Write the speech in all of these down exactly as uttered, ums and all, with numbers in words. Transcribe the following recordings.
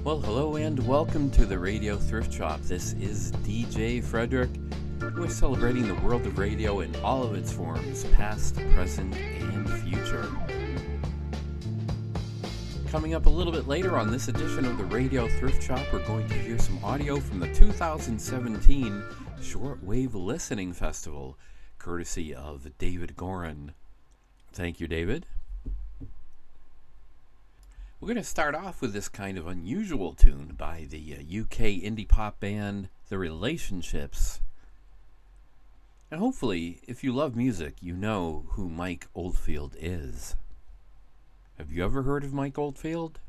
Well, hello and welcome to the Radio Thrift Shop. This is D J Frederick. We're celebrating the world of radio in all of its forms, past, present, and future. Coming up a little bit later on this edition of the Radio Thrift Shop, we're going to hear some audio from the two thousand seventeen Shortwave Listening Festival, courtesy of David Gorin. Thank you, David. We're going to start off with this kind of unusual tune by the uh, U K indie pop band The Relationships. And hopefully, if you love music, you know who Mike Oldfield is. Have you ever heard of Mike Oldfield?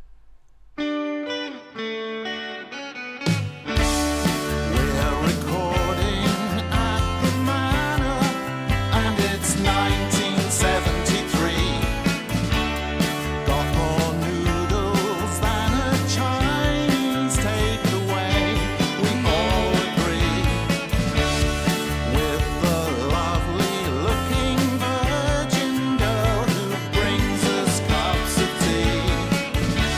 Brings us cups of tea.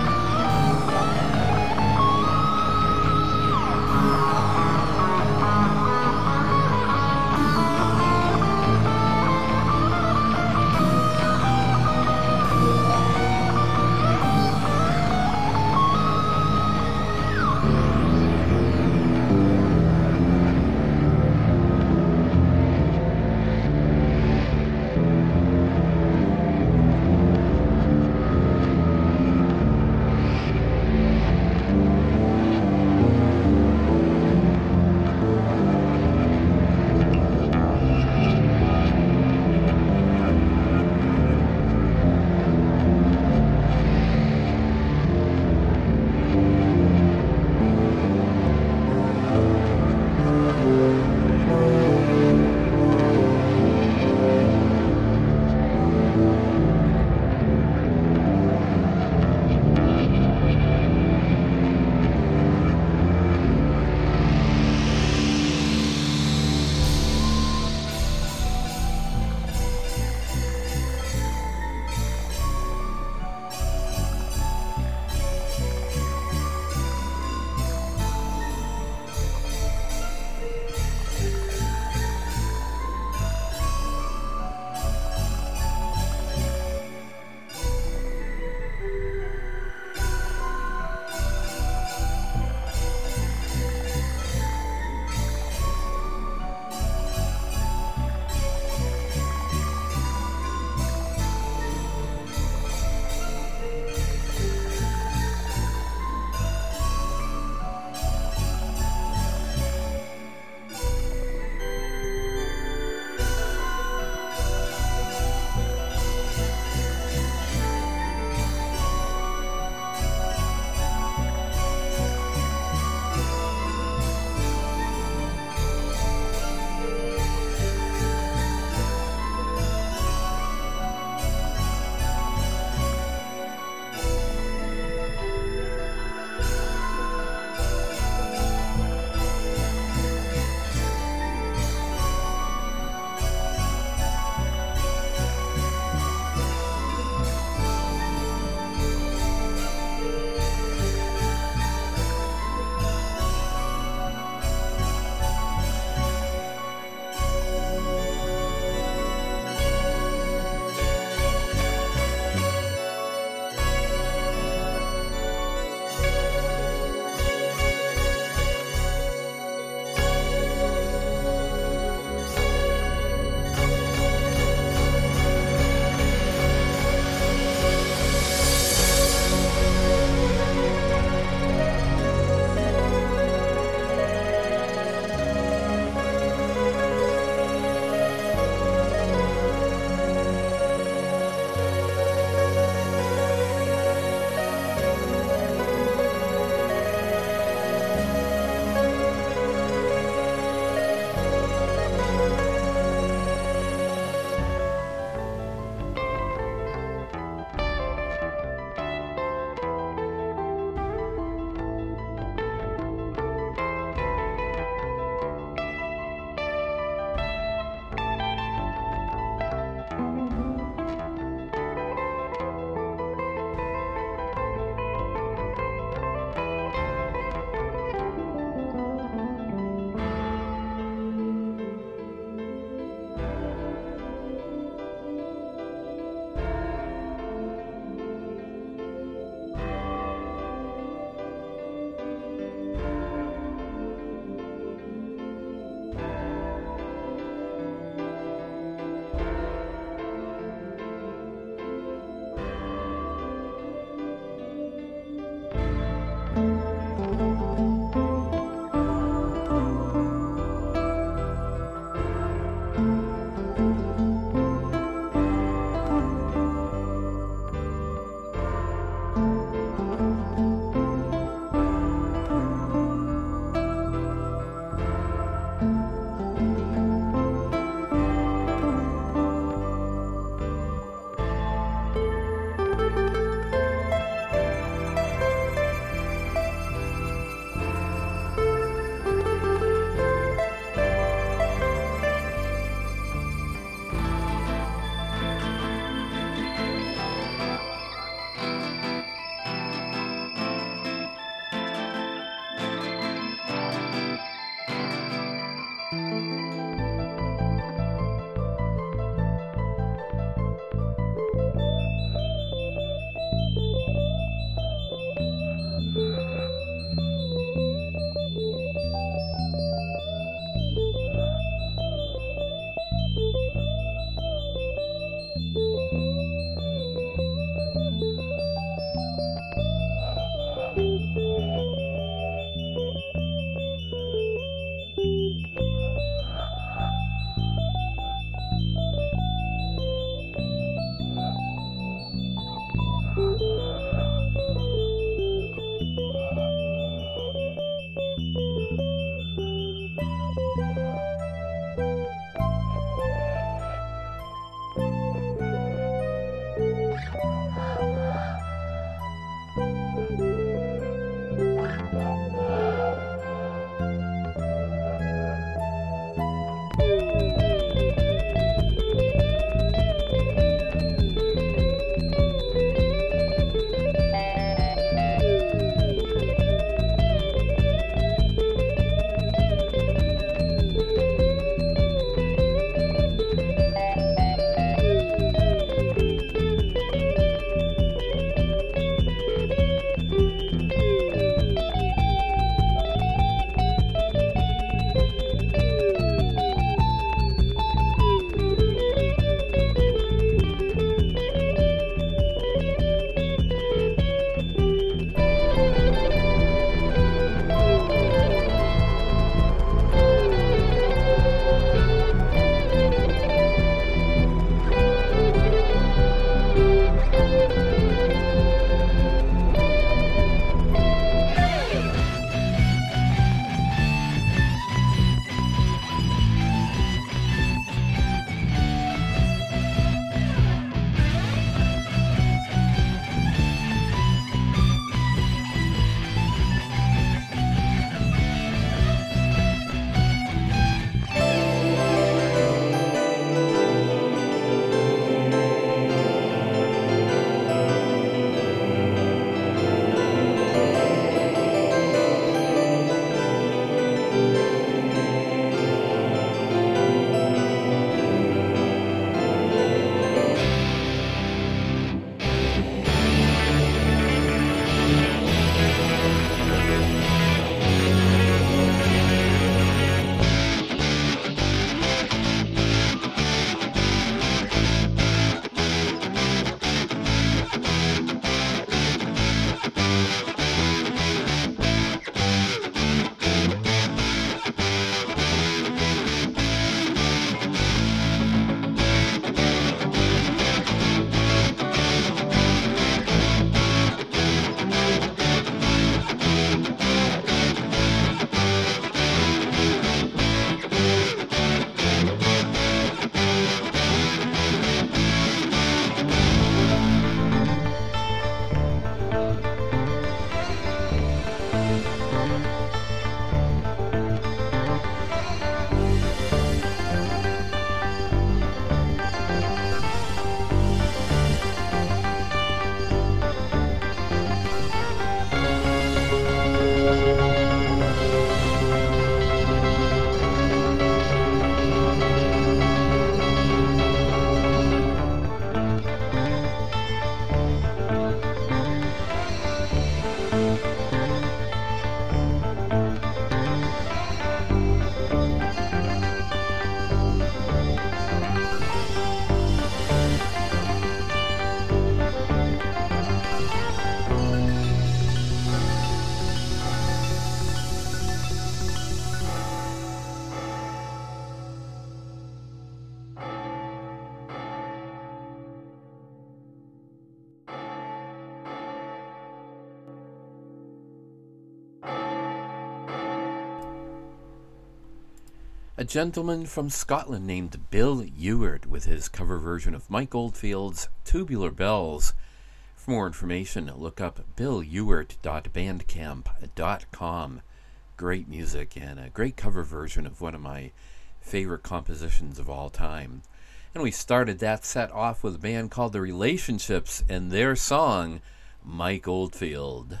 a gentleman from Scotland named Bill Ewart with his cover version of Mike Oldfield's Tubular Bells. For more information, look up bill ewart dot bandcamp dot com. Great music and a great cover version of one of my favorite compositions of all time. And we started that set off with a band called The Relationships and their song, Mike Oldfield.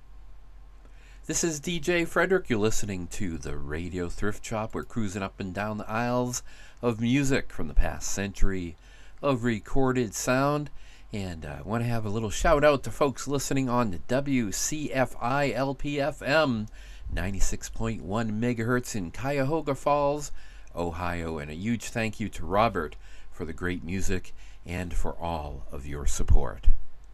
This is D J Frederick. You're listening to the Radio Thrift Shop. We're cruising up and down the aisles of music from the past century of recorded sound. And I uh, want to have a little shout out to folks listening on the W C F I L P F M ninety-six point one megahertz in Cuyahoga Falls, Ohio. And a huge thank you to Robert for the great music and for all of your support.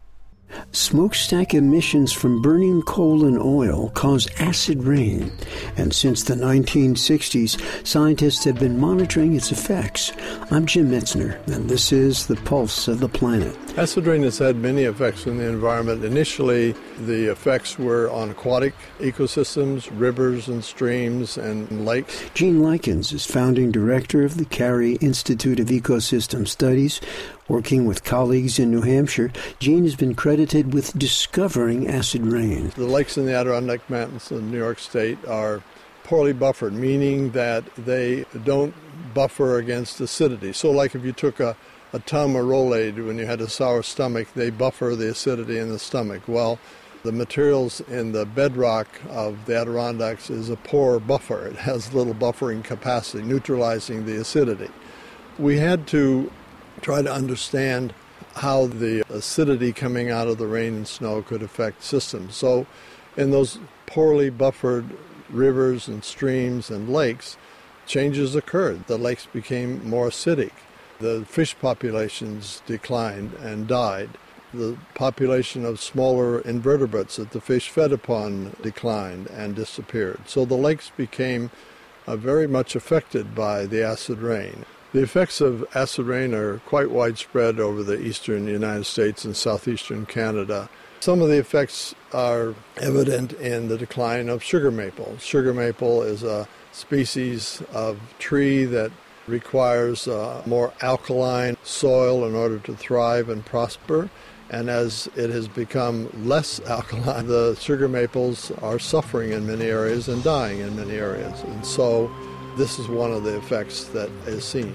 Smokestack emissions from burning coal and oil cause acid rain, and since the nineteen sixties, scientists have been monitoring its effects. I'm Jim Metzner, and this is The Pulse of the Planet. Acid rain has had many effects on the environment. Initially, the effects were on aquatic ecosystems, rivers and streams and lakes. Gene Likens is founding director of the Carey Institute of Ecosystem Studies. Working with colleagues in New Hampshire, Gene has been credited with discovering acid rain. The lakes in the Adirondack Mountains in New York State are poorly buffered, meaning that they don't buffer against acidity. So like if you took a, a Tum or Rolaids when you had a sour stomach, they buffer the acidity in the stomach. Well, the materials in the bedrock of the Adirondacks is a poor buffer. It has little buffering capacity, neutralizing the acidity. We had to try to understand how the acidity coming out of the rain and snow could affect systems. So in those poorly buffered rivers and streams and lakes, changes occurred. The lakes became more acidic. The fish populations declined and died. The population of smaller invertebrates that the fish fed upon declined and disappeared. So the lakes became uh, very much affected by the acid rain. The effects of acid rain are quite widespread over the eastern United States and southeastern Canada. Some of the effects are evident in the decline of sugar maple. Sugar maple is a species of tree that requires a more alkaline soil in order to thrive and prosper. And as it has become less alkaline, the sugar maples are suffering in many areas and dying in many areas. And so this is one of the effects that is seen.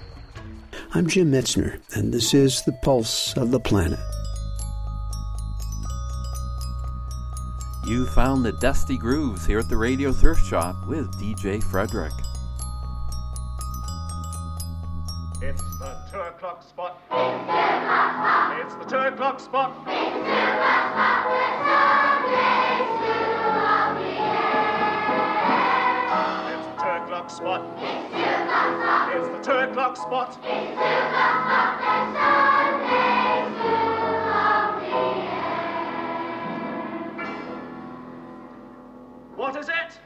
I'm Jim Metzner, and this is The Pulse of the Planet. You found the Dusty Grooves here at the Radio Thrift Shop with D J Frederick. It's the two o'clock spot. It's the two o'clock spot. It's the two o'clock spot. It's the two o'clock spot. What is it?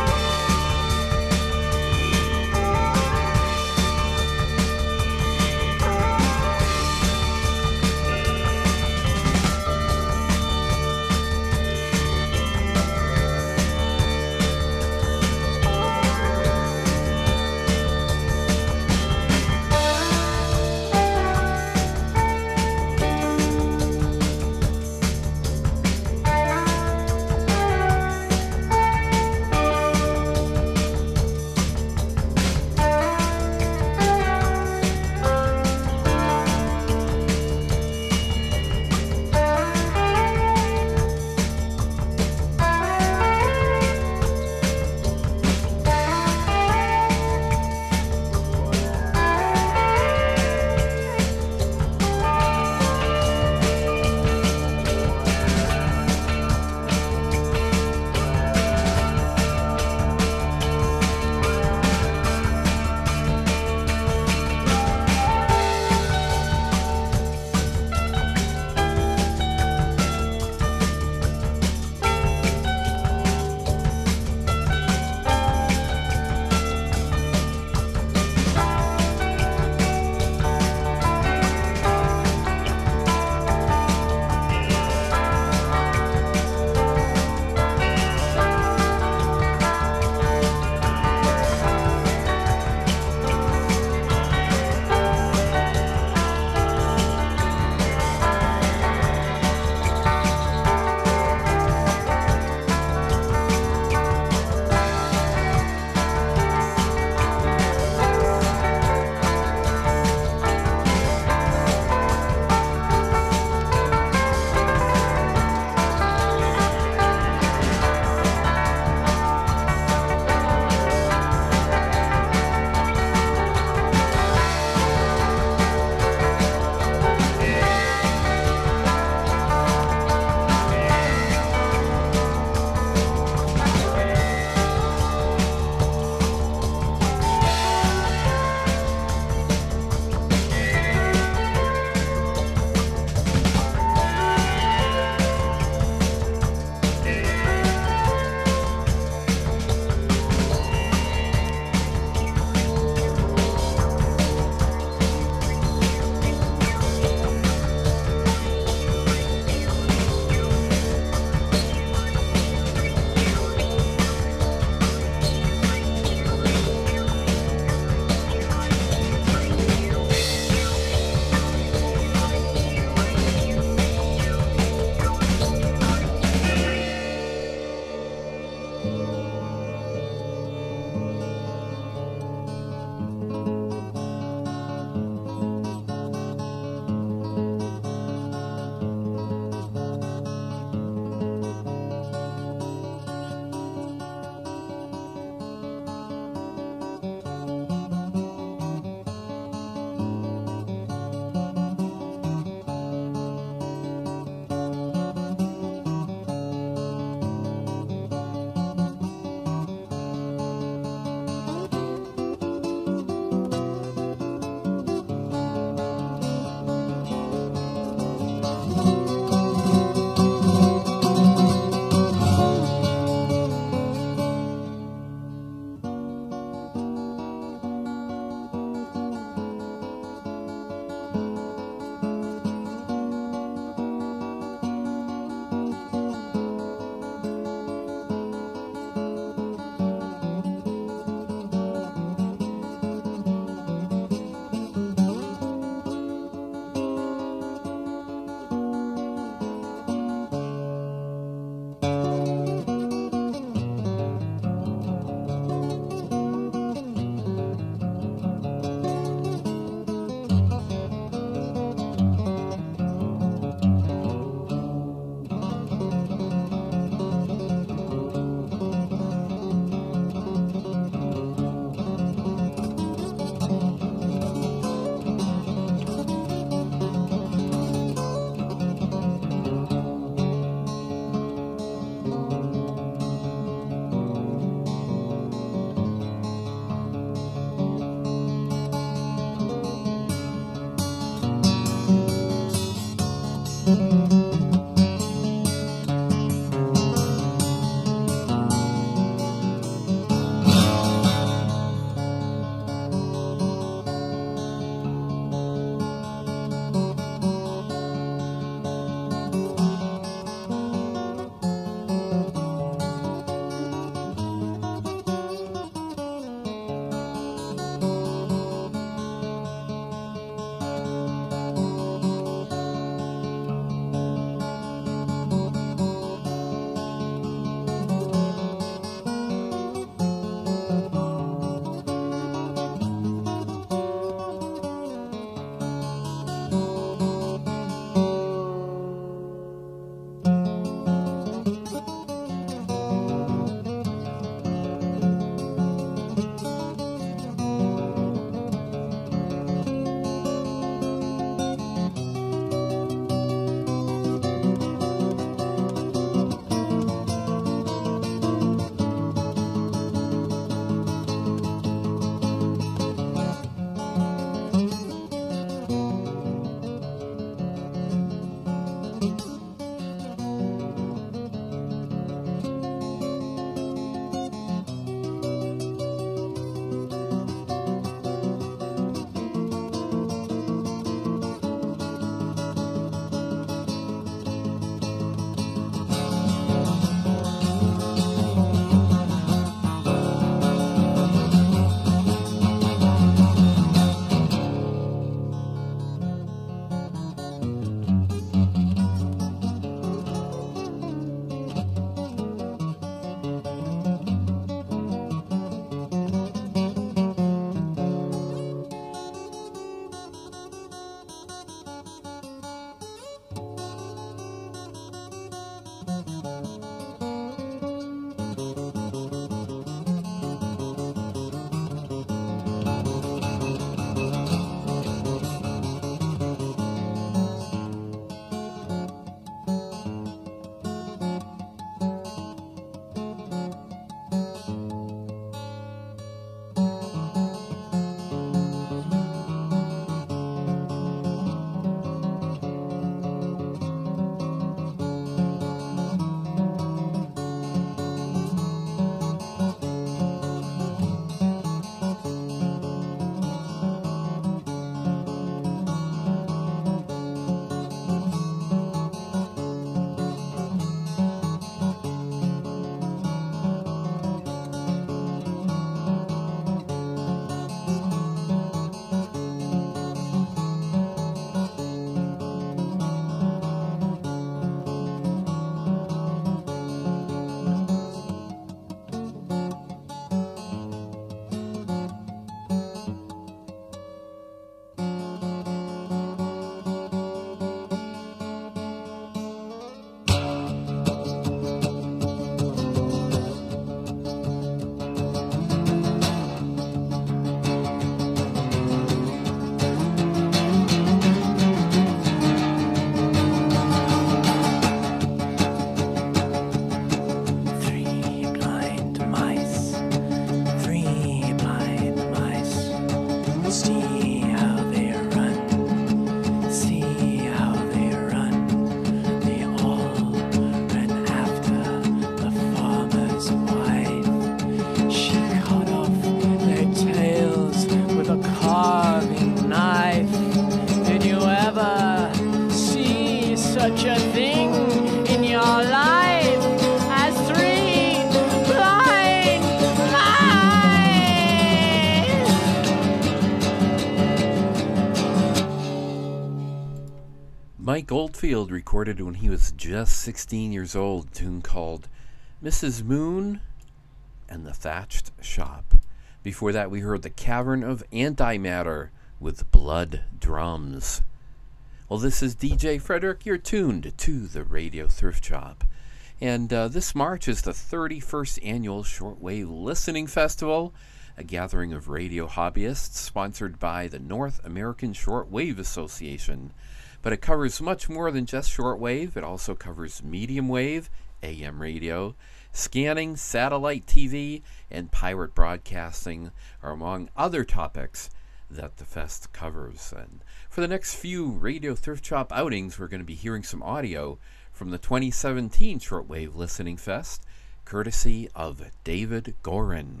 Mike Oldfield recorded when he was just sixteen years old, a tune called Missus Moon and the Thatched Shop. Before that, we heard The Cavern of Antimatter with Blood Drums. Well, this is D J Frederick. You're tuned to the Radio Thrift Shop. And uh, this March is the thirty-first Annual Shortwave Listening Festival, a gathering of radio hobbyists sponsored by the North American Shortwave Association. But it covers much more than just shortwave. It also covers medium wave, A M radio, scanning, satellite T V, and pirate broadcasting are among other topics that the fest covers. And for the next few Radio Thrift Shop outings, we're going to be hearing some audio from the twenty seventeen Shortwave Listening Fest, courtesy of David Gorin.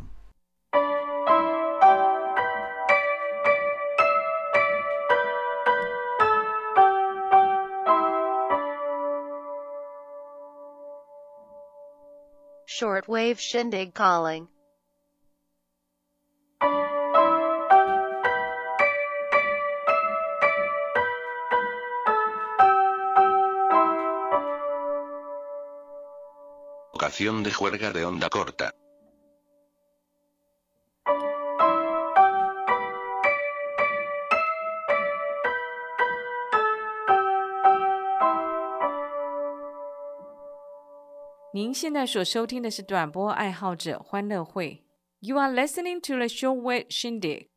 Shortwave Shindig calling. Ocasión de juerga de onda corta. 您现在所收听的是短波爱好者欢乐会。You are listening to the Shortwave Shindig.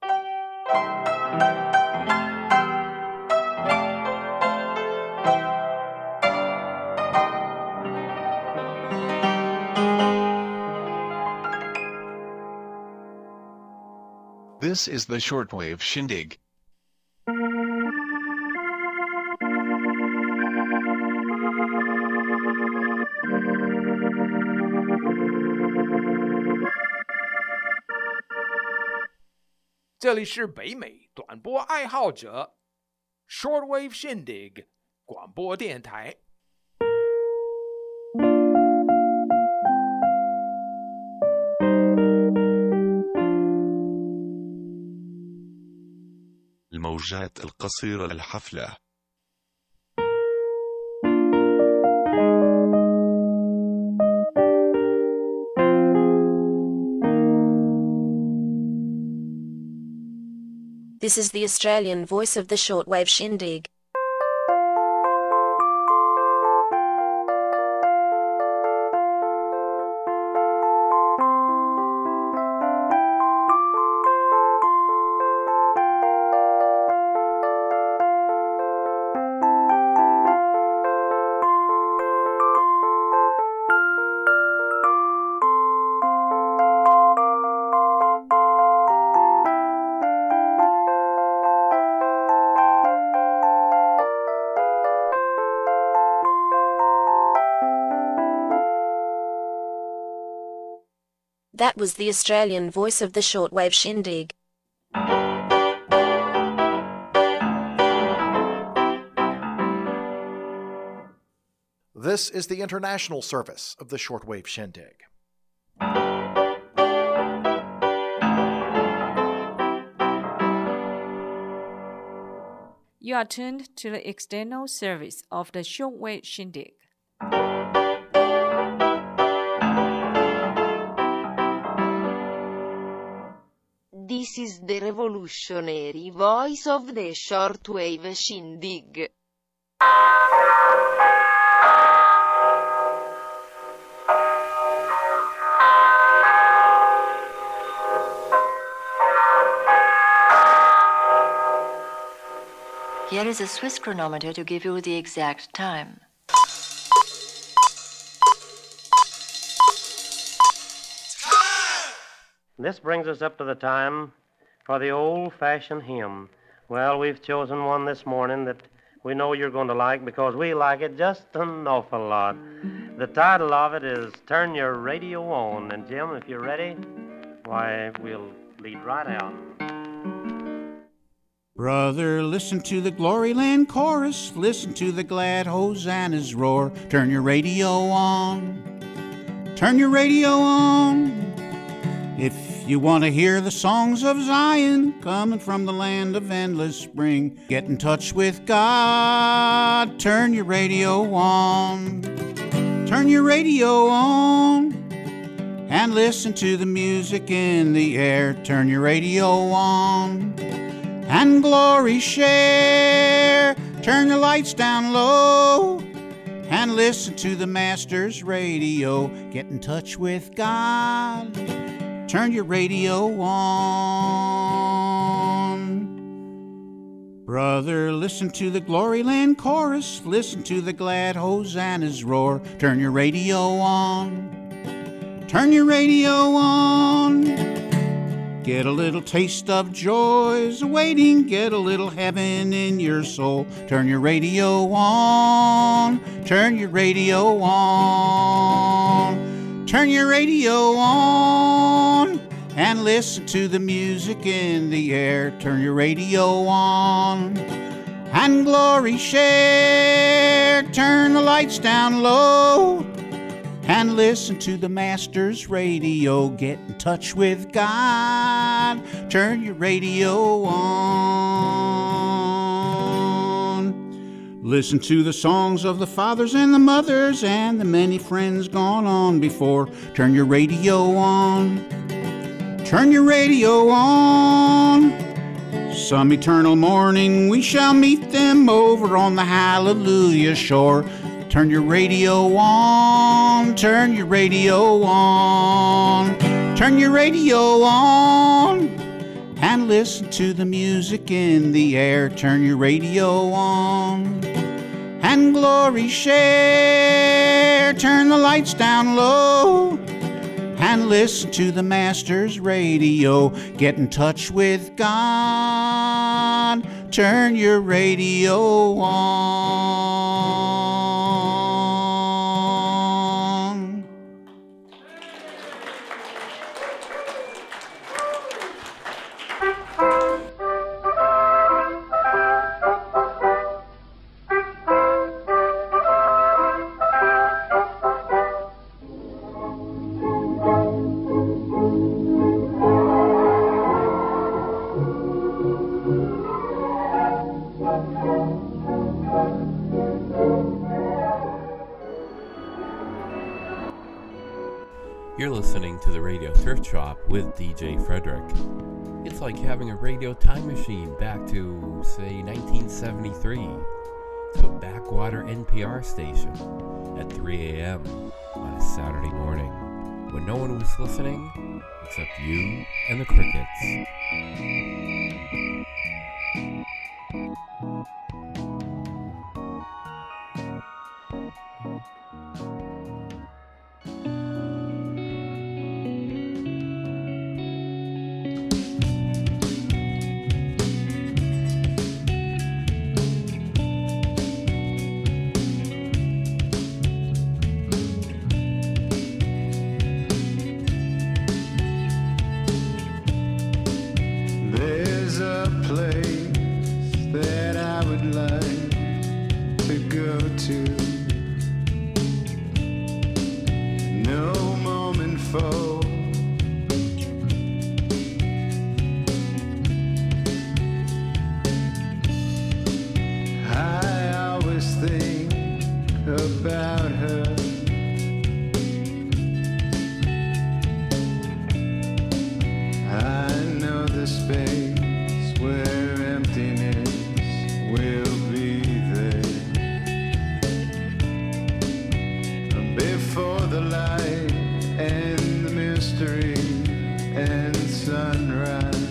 This is the Shortwave Shindig. "这里是北美短波爱好者 Shortwave Shindig 广播电台。 الموجات القصيرة للحفلة. This is the Australian voice of the Shortwave Shindig. That was the Australian voice of the shortwave shindig. This is the international service of the shortwave shindig. You are tuned to the external service of the shortwave shindig. This is the revolutionary voice of the shortwave shindig. Here is a Swiss chronometer to give you the exact time. This brings us up to the time for the old-fashioned hymn. Well, we've chosen one this morning that we know you're going to like because we like it just an awful lot. The title of it is Turn Your Radio On. And Jim, if you're ready, why, we'll lead right out. Brother, listen to the Glory Land chorus. Listen to the glad hosannas roar. Turn your radio on. Turn your radio on. If you want to hear the songs of Zion coming from the land of endless spring, get in touch with God. Turn your radio on. Turn your radio on. And listen to the music in the air. Turn your radio on. And glory share. Turn your lights down low and listen to the Master's radio. Get in touch with God. Turn your radio on. Brother, listen to the Glory Land chorus. Listen to the glad hosannas roar. Turn your radio on. Turn your radio on. Get a little taste of joys awaiting. Get a little heaven in your soul. Turn your radio on. Turn your radio on. Turn your radio on. And listen to the music in the air. Turn your radio on. And glory share. Turn the lights down low. And listen to the Master's radio. Get in touch with God. Turn your radio on. Listen to the songs of the fathers and the mothers and the many friends gone on before. Turn your radio on. Turn your radio on. Some eternal morning we shall meet them over on the hallelujah shore. Turn your radio on, turn your radio on, turn your radio on, and listen to the music in the air. Turn your radio on, and glory share. Turn the lights down low, and listen to the Master's radio. Get in touch with God. Turn your radio on. You're listening to the Radio Thrift Shop with D J Frederick. It's like having a radio time machine back to, say, nineteen seventy-three, to a backwater N P R station at three a.m. on a Saturday morning when no one was listening except you and the crickets. before. I always think about her. I know the space where emptiness will be there. Before the light and the mystery and sunrise,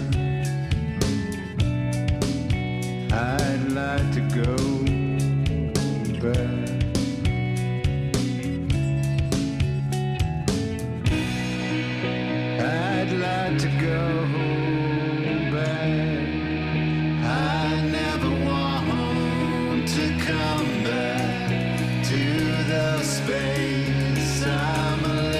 I'd like to go back. I'd like to go back. I never want to come back to the space I'm alive.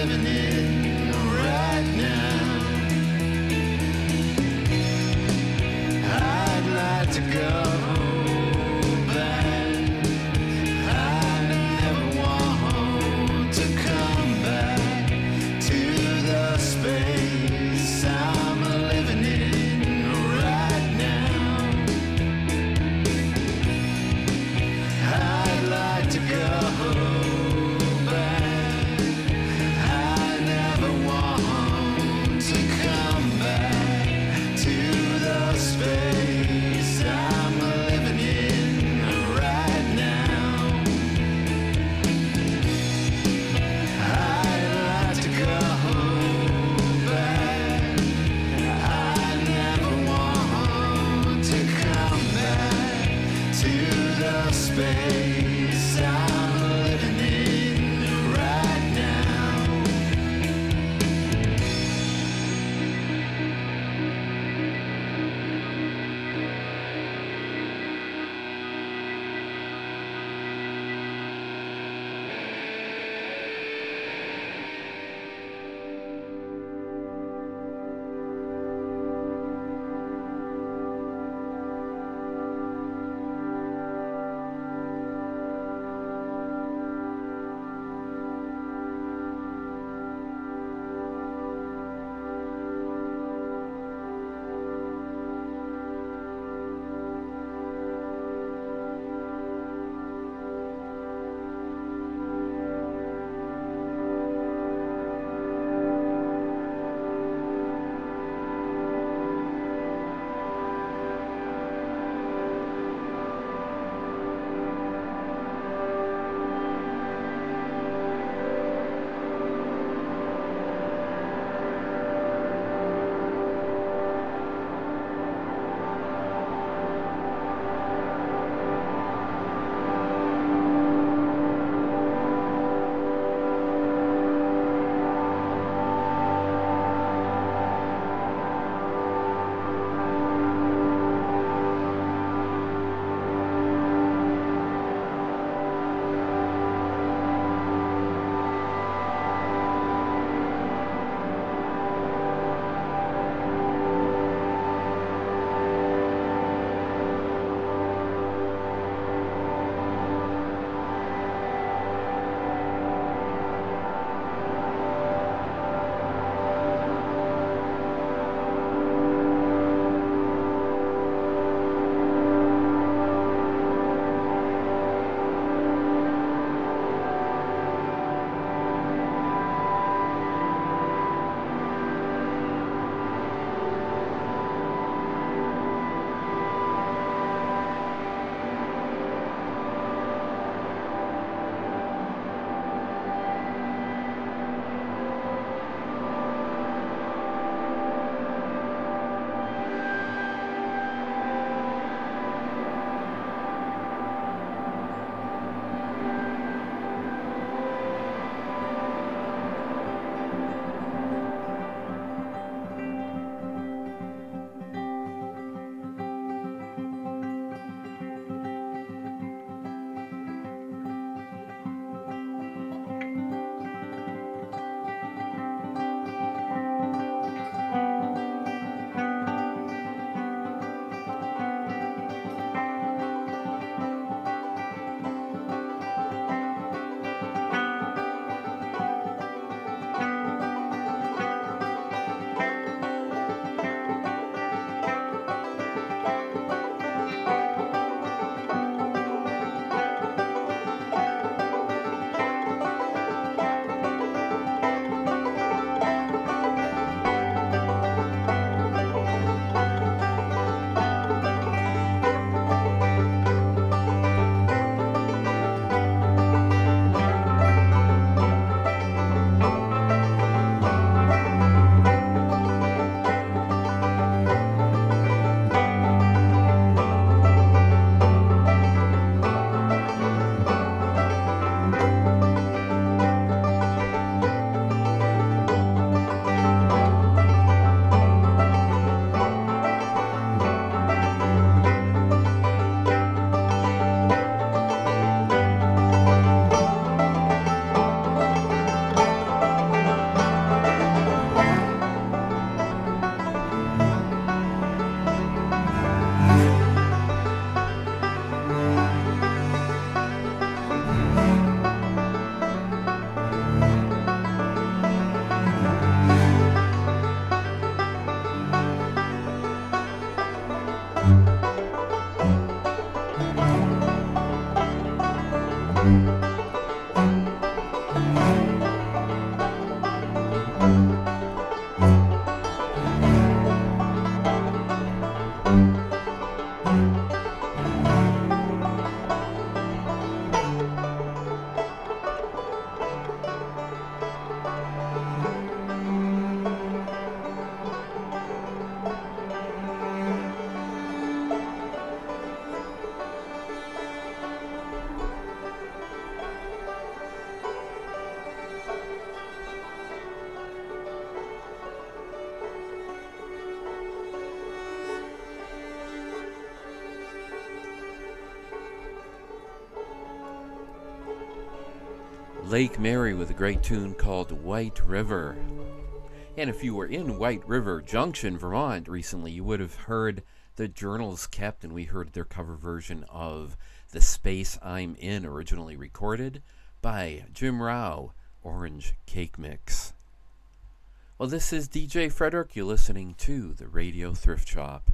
Lake Mary with a great tune called White River. And if you were in White River Junction, Vermont recently, you would have heard the Journals Kept, and we heard their cover version of The Space I'm In, originally recorded by Jim Rao, Orange Cake Mix. Well, this is D J Frederick. You're listening to the Radio Thrift Shop.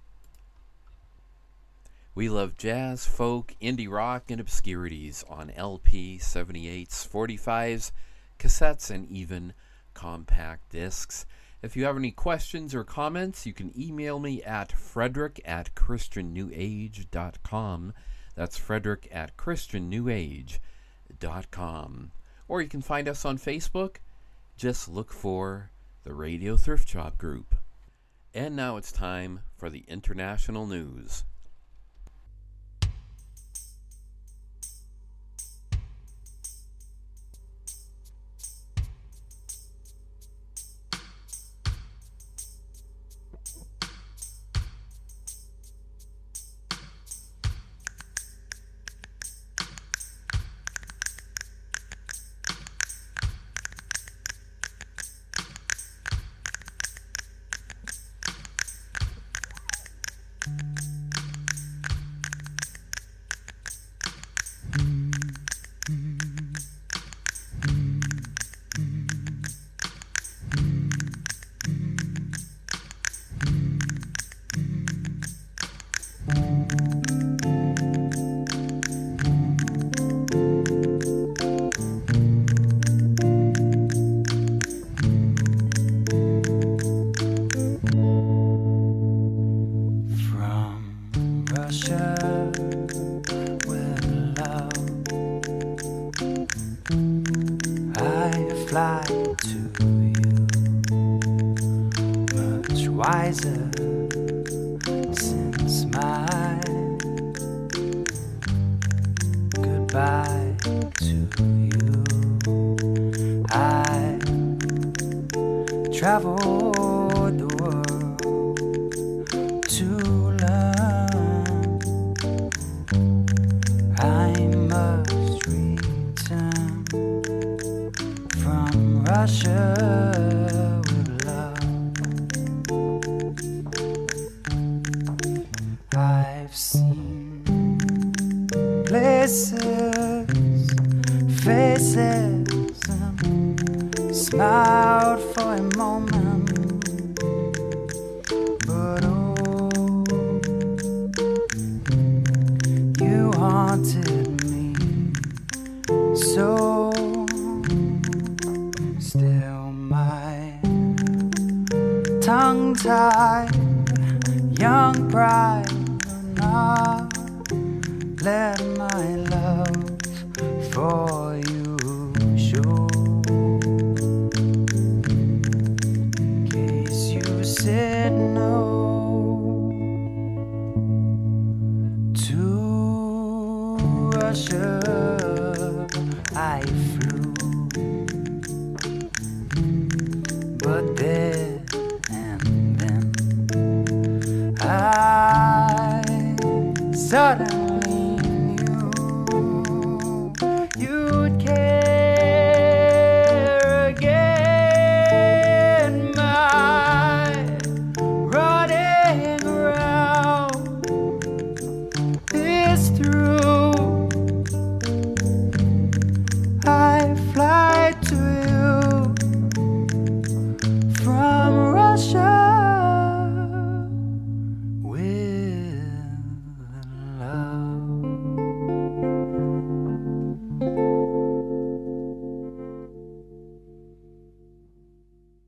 We love jazz, folk, indie rock, and obscurities on L P, seventy-eights, forty-fives, cassettes, and even compact discs. If you have any questions or comments, you can email me at frederick at christian new age dot com. That's frederick at christian new age dot com. Or you can find us on Facebook. Just look for the Radio Thrift Shop group. And now it's time for the international news. Suddenly